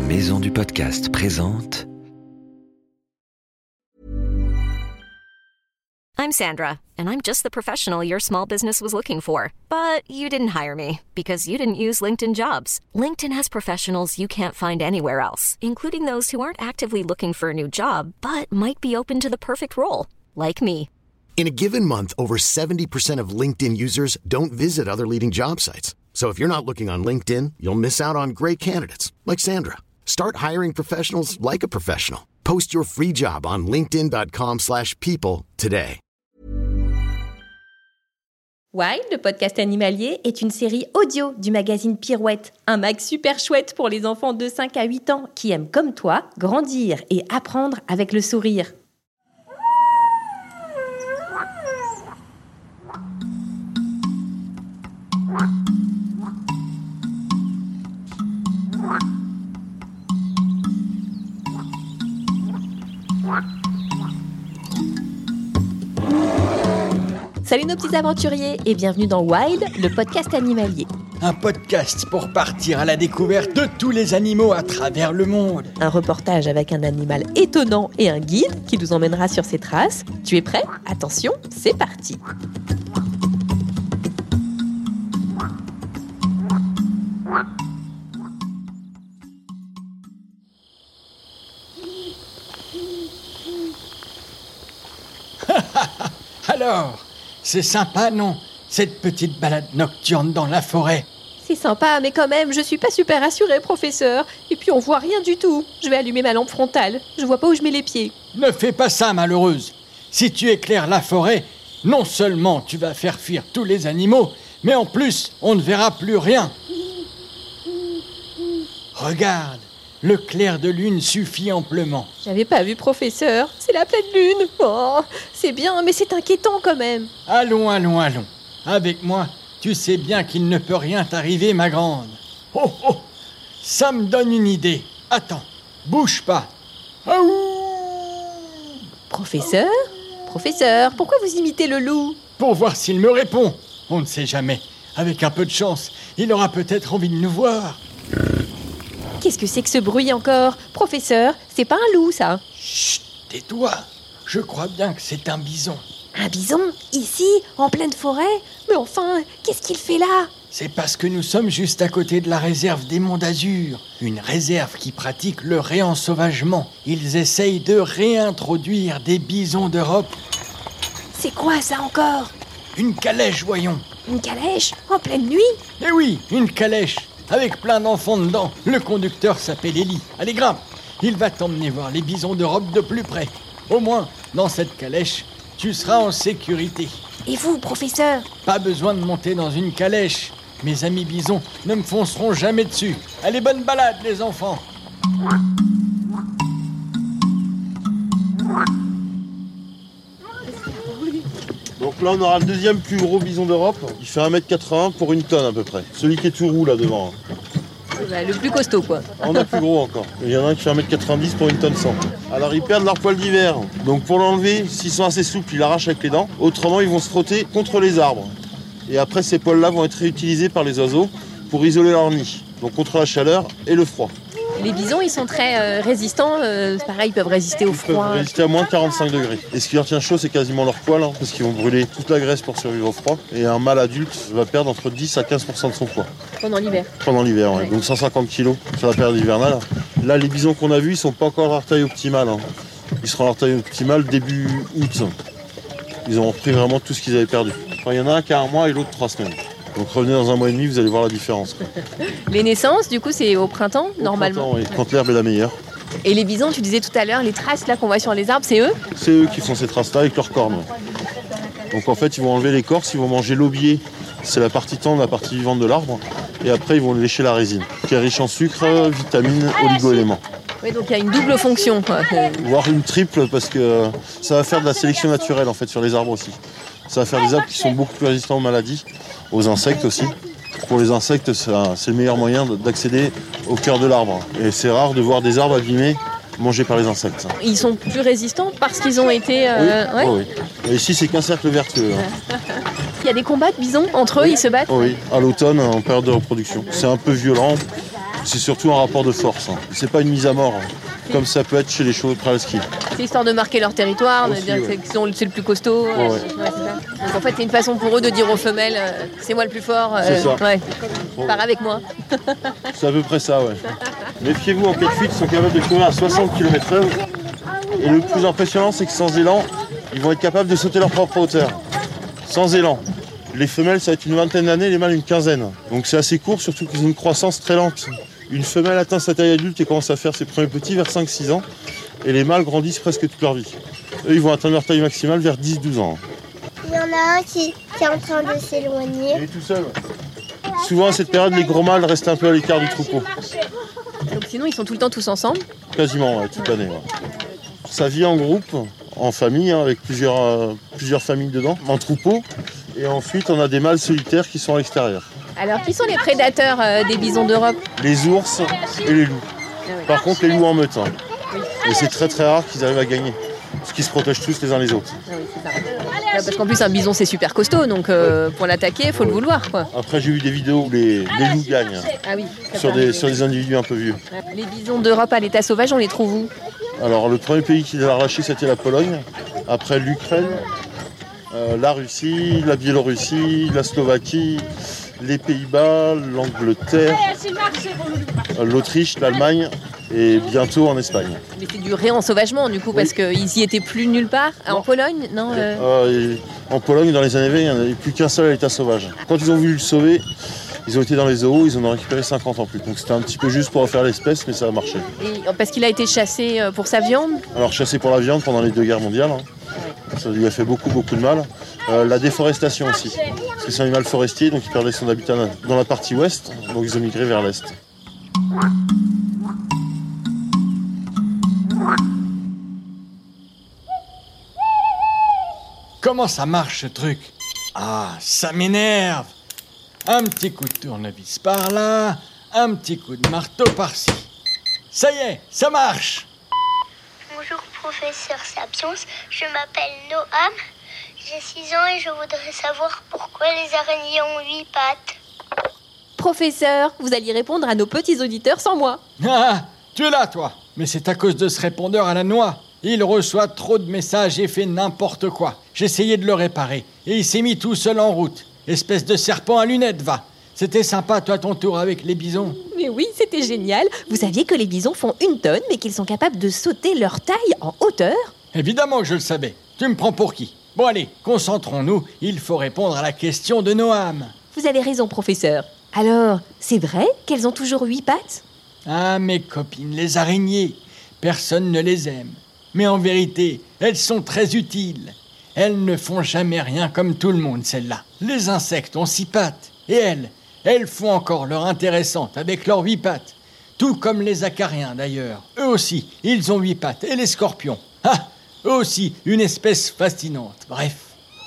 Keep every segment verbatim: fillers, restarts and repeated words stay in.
Maison du Podcast présente. I'm Sandra, and I'm just the professional your small business was looking for. But you didn't hire me because you didn't use LinkedIn Jobs. LinkedIn has professionals you can't find anywhere else, including those who aren't actively looking for a new job, but might be open to the perfect role, like me. In a given month, over seventy percent of LinkedIn users don't visit other leading job sites. So if you're not looking on LinkedIn, you'll miss out on great candidates like Sandra. Start hiring professionals like a professional. Post your free job on linkedin.com slash people today. Wild, le podcast animalier, est une série audio du magazine Pirouette, un mag super chouette pour les enfants de cinq à huit ans qui aiment comme toi grandir et apprendre avec le sourire. Salut nos petits aventuriers et bienvenue dans Wild, le podcast animalier. Un podcast pour partir à la découverte de tous les animaux à travers le monde. Un reportage avec un animal étonnant et un guide qui nous emmènera sur ses traces. Tu es prêt ? Attention, c'est parti. Alors, c'est sympa, non ? Cette petite balade nocturne dans la forêt. C'est sympa, mais quand même, je suis pas super rassurée, professeur. Et puis on voit rien du tout. Je vais allumer ma lampe frontale. Je vois pas où je mets les pieds. Ne fais pas ça, malheureuse. Si tu éclaires la forêt, non seulement tu vas faire fuir tous les animaux, mais en plus, on ne verra plus rien. Regarde, le clair de lune suffit amplement. J'avais pas vu, professeur. C'est la pleine lune. Oh, c'est bien, mais c'est inquiétant quand même. Allons, allons, allons. Avec moi, tu sais bien qu'il ne peut rien t'arriver, ma grande. Oh, oh, ça me donne une idée. Attends, bouge pas. Aouh! Professeur ? Professeur, pourquoi vous imitez le loup ? Pour voir s'il me répond. On ne sait jamais. Avec un peu de chance, il aura peut-être envie de nous voir. Qu'est-ce que c'est que ce bruit encore ? Professeur, c'est pas un loup, ça ? Chut, tais-toi. Je crois bien que c'est un bison. Un bison ? Ici ? En pleine forêt ? Mais enfin, qu'est-ce qu'il fait là ? C'est parce que nous sommes juste à côté de la réserve des Monts d'Azur. Une réserve qui pratique le réensauvagement. Ils essayent de réintroduire des bisons d'Europe. C'est quoi ça encore ? Une calèche, voyons. Une calèche ? En pleine nuit ? Eh oui, une calèche. Avec plein d'enfants dedans. Le conducteur s'appelle Élie. Allez, grimpe. Il va t'emmener voir les bisons d'Europe de plus près. Au moins, dans cette calèche, tu seras en sécurité. Et vous, professeur ? Pas besoin de monter dans une calèche. Mes amis bisons ne me fonceront jamais dessus. Allez, bonne balade, les enfants. Donc là, on aura le deuxième plus gros bison d'Europe. Il fait un mètre quatre-vingts pour une tonne à peu près. Celui qui est tout roux là devant. Bah, le plus costaud, quoi. On a plus gros encore. Il y en a un qui fait un mètre quatre-vingt-dix pour une tonne cent. Alors ils perdent leur poil d'hiver. Donc pour l'enlever, s'ils sont assez souples, ils l'arrachent avec les dents. Autrement, ils vont se frotter contre les arbres. Et après, ces poils-là vont être réutilisés par les oiseaux pour isoler leur nid. Donc contre la chaleur et le froid. Les bisons, ils sont très euh, résistants. Euh, pareil, ils peuvent résister au Ils froid. peuvent résister à moins de quarante-cinq degrés. Et ce qui leur tient chaud, c'est quasiment leur poil, hein, parce qu'ils vont brûler toute la graisse pour survivre au froid. Et un mâle adulte va perdre entre dix à quinze pour cent de son poids. Pendant l'hiver. Pendant l'hiver, ouais. Ouais. Donc cent cinquante kilos sur la période hivernale. Là, les bisons qu'on a vus, ils sont pas encore à leur taille optimale. Hein. Ils seront à leur taille optimale début août. Ils ont repris vraiment tout ce qu'ils avaient perdu. Enfin, il y en a un qui a un mois et l'autre trois semaines. Donc revenez dans un mois et demi, vous allez voir la différence. Quoi. Les naissances, du coup, c'est au printemps, Au normalement. printemps, oui, quand l'herbe est la meilleure. Et les bisons, tu disais tout à l'heure, les traces là qu'on voit sur les arbres, c'est eux ? C'est eux qui font ces traces-là avec leurs cornes. Donc en fait, ils vont enlever l'écorce, ils vont manger l'aubier. C'est la partie tendre, la partie vivante de l'arbre. Et après, ils vont lécher la résine, qui est riche en sucre, vitamines, oligo-éléments. Oui, donc il y a une double fonction, quoi. Voire une triple, parce que ça va faire de la sélection naturelle en fait sur les arbres aussi. Ça va faire des arbres qui sont beaucoup plus résistants aux maladies, aux insectes aussi. Pour les insectes, c'est, un, c'est le meilleur moyen d'accéder au cœur de l'arbre. Et c'est rare de voir des arbres abîmés mangés par les insectes. Ils sont plus résistants parce qu'ils ont été... Euh, oui, ouais. oh oui. Et ici, c'est qu'un cercle vertueux. Hein. Il y a des combats de bisons entre eux, oui. Ils se battent oh Oui, à l'automne, en période de reproduction. C'est un peu violent. C'est surtout un rapport de force. Hein. C'est pas une mise à mort, hein, comme ça peut être chez les chevaux de trail-ski. C'est histoire de marquer leur territoire, Aussi, de dire ouais. que c'est, c'est le plus costaud. Ouais, euh, ouais. ouais, c'est ça. Donc en fait, c'est une façon pour eux de dire aux femelles, euh, c'est moi le plus fort. euh, C'est ça. Ouais. Pars avec moi. C'est à peu près ça, ouais. Méfiez-vous, en pied de fuite, ils sont capables de courir à soixante kilomètres heure. Et le plus impressionnant, c'est que sans élan, ils vont être capables de sauter leur propre hauteur. Sans élan. Les femelles, ça va être une vingtaine d'années, les mâles, une quinzaine. Donc c'est assez court, surtout qu'ils ont une croissance très lente. Une femelle atteint sa taille adulte et commence à faire ses premiers petits vers cinq six ans. Et les mâles grandissent presque toute leur vie. Eux, ils vont atteindre leur taille maximale vers dix douze ans. Il y en a un qui, qui est en train de s'éloigner. Il est tout seul. Ouais. Souvent à cette période, les gros mâles restent un peu à l'écart du troupeau. Donc sinon, ils sont tout le temps tous ensemble. Quasiment, ouais, toute l'année. Ouais. Ça vit en groupe, en famille, hein, avec plusieurs, euh, plusieurs familles dedans, en troupeau. Et ensuite, on a des mâles solitaires qui sont à l'extérieur. Alors, qui sont les prédateurs euh, des bisons d'Europe? Les ours et les loups. Par contre, les loups en meute. Hein. Et c'est très très rare qu'ils arrivent à gagner. Parce qu'ils se protègent tous les uns les autres. Ah oui, c'est ça. Ouais, parce qu'en plus, un bison, c'est super costaud. Donc, euh, pour l'attaquer, il faut le vouloir, quoi. Après, j'ai vu des vidéos où les, les loups gagnent. Ah oui. Sur des, sur des individus un peu vieux. Les bisons d'Europe à l'état sauvage, on les trouve où? Alors, le premier pays qui les a arrachés, c'était la Pologne. Après, l'Ukraine, euh, la Russie, la Biélorussie, la Slovaquie, les Pays-Bas, l'Angleterre, euh, l'Autriche, l'Allemagne et bientôt en Espagne. Mais c'est du réensauvagement, du coup, Oui. parce qu'ils y étaient plus nulle part. En Pologne, non euh... Euh, et en Pologne, dans les années vingt, il n'y en avait plus qu'un seul à l'état sauvage. Quand ils ont voulu le sauver, ils ont été dans les zoos, ils en ont récupéré cinquante en plus. Donc c'était un petit peu juste pour refaire l'espèce, mais ça a marché. Et, parce qu'il a été chassé euh, pour sa viande. Alors chassé pour la viande pendant les deux guerres mondiales, hein. Ça lui a fait beaucoup beaucoup de mal. Euh, la déforestation aussi, parce que c'est un animal forestier, donc il perdait son habitat dans la partie ouest, donc ils ont migré vers l'est. Comment ça marche ce truc? Ah, ça m'énerve. Un petit coup de tournevis par là, un petit coup de marteau par-ci. Ça y est, ça marche. Bonjour professeur Sapiens, je m'appelle Noam, j'ai six ans et je voudrais savoir pourquoi les araignées ont huit pattes. Professeur, vous alliez répondre à nos petits auditeurs sans moi. Ah, tu es là, toi. Mais c'est à cause de ce répondeur à la noix. Il reçoit trop de messages et fait n'importe quoi. J'essayais de le réparer et il s'est mis tout seul en route. Espèce de serpent à lunettes, va. C'était sympa, toi, ton tour avec les bisons. Mais oui, c'était génial. Vous saviez que les bisons font une tonne, mais qu'ils sont capables de sauter leur taille en hauteur? Évidemment que je le savais. Tu me prends pour qui? Bon, allez, concentrons-nous. Il faut répondre à la question de Noam. Vous avez raison, professeur. Alors, c'est vrai qu'elles ont toujours huit pattes? Ah, mes copines, les araignées. Personne ne les aime. Mais en vérité, elles sont très utiles. Elles ne font jamais rien comme tout le monde, celles-là. Les insectes ont six pattes. Et elles, elles font encore leur intéressante avec leurs huit pattes. Tout comme les acariens, d'ailleurs. Eux aussi, ils ont huit pattes. Et les scorpions. Ah, eux aussi, une espèce fascinante. Bref.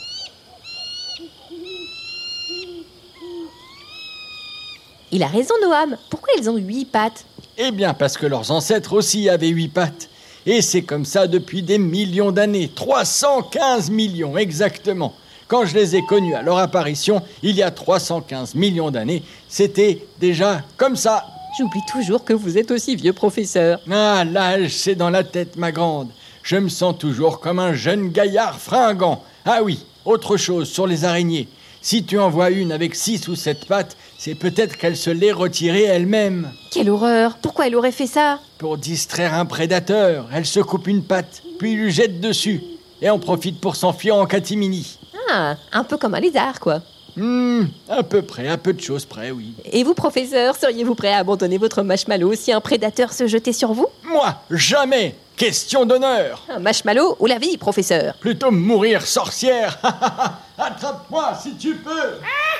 Il a raison, Noam. Pourquoi elles ont huit pattes? Eh bien, parce que leurs ancêtres aussi avaient huit pattes. Et c'est comme ça depuis des millions d'années. trois cent quinze millions, exactement. Quand je les ai connus à leur apparition, il y a trois cent quinze millions d'années, c'était déjà comme ça. J'oublie toujours que vous êtes aussi vieux, professeur. Ah, l'âge, c'est dans la tête, ma grande. Je me sens toujours comme un jeune gaillard fringant. Ah oui, autre chose sur les araignées. Si tu en vois une avec six ou sept pattes, c'est peut-être qu'elle se l'est retirée elle-même. Quelle horreur! Pourquoi elle aurait fait ça? Pour distraire un prédateur, elle se coupe une patte, puis lui jette dessus, et en profite pour s'enfuir en catimini. Ah, un peu comme un lézard, quoi. Hmm, à peu près, à peu de choses près, oui. Et vous, professeur, seriez-vous prêt à abandonner votre marshmallow si un prédateur se jetait sur vous? Moi, jamais! Question d'honneur! Un marshmallow ou la vie, professeur? Plutôt mourir sorcière! Attrape-moi si tu peux!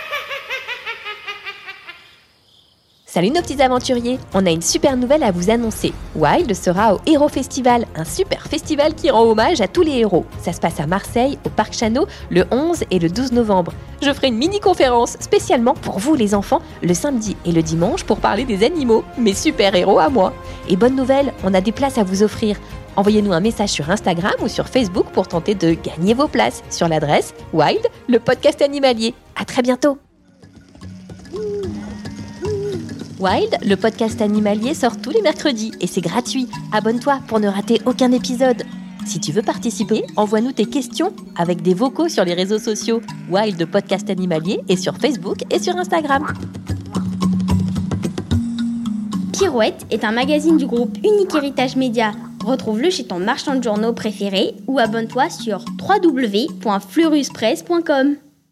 Salut nos petits aventuriers, on a une super nouvelle à vous annoncer. Wild sera au Héros Festival, un super festival qui rend hommage à tous les héros. Ça se passe à Marseille, au Parc Chano, le onze et le douze novembre. Je ferai une mini-conférence spécialement pour vous les enfants, le samedi et le dimanche pour parler des animaux, mes super-héros à moi. Et bonne nouvelle, on a des places à vous offrir. Envoyez-nous un message sur Instagram ou sur Facebook pour tenter de gagner vos places sur l'adresse Wild, le podcast animalier. À très bientôt. Wild, le podcast animalier, sort tous les mercredis et c'est gratuit. Abonne-toi pour ne rater aucun épisode. Si tu veux participer, envoie-nous tes questions avec des vocaux sur les réseaux sociaux Wild Podcast Animalier et sur Facebook et sur Instagram. Pirouette est un magazine du groupe Unique Héritage Média. Retrouve-le chez ton marchand de journaux préféré ou abonne-toi sur w w w point fleuruspresse point com.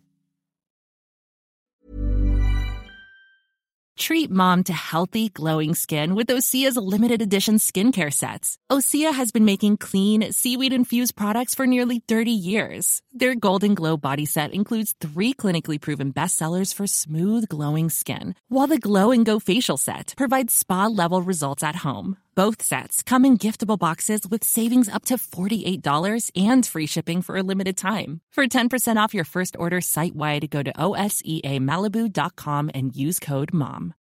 Treat mom to healthy, glowing skin with Osea's limited edition skincare sets. Osea has been making clean, seaweed-infused products for nearly thirty years. Their Golden Glow body set includes three clinically proven bestsellers for smooth, glowing skin, while the Glow and Go facial set provides spa-level results at home. Both sets come in giftable boxes with savings up to forty-eight dollars and free shipping for a limited time. For ten percent off your first order site-wide, go to O S E A Malibu dot com and use code MOM.